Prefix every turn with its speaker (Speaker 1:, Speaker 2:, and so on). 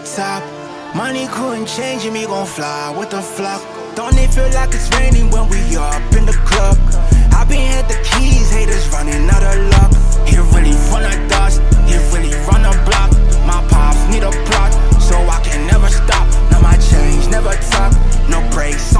Speaker 1: top. Money couldn't change me, gon' fly with the flock. Don't it feel like it's raining when we up in the club? I been had the keys, haters running out of luck. He really run the dust, he really run the block. My pops need a plot, so I can never stop. Now my chains never tuck, no brakes